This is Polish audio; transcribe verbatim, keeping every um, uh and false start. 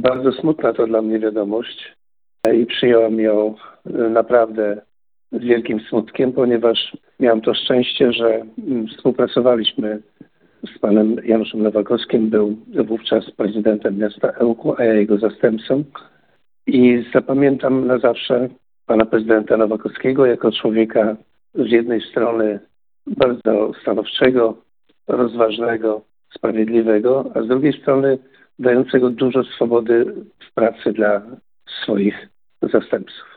Bardzo smutna to dla mnie wiadomość i przyjąłem ją naprawdę z wielkim smutkiem, ponieważ miałem to szczęście, że współpracowaliśmy z panem Januszem Nowakowskim, był wówczas prezydentem miasta Ełku, a ja jego zastępcą. I zapamiętam na zawsze pana prezydenta Nowakowskiego jako człowieka z jednej strony bardzo stanowczego, rozważnego, sprawiedliwego, a z drugiej strony dającego dużo swobody w pracy dla swoich zastępców.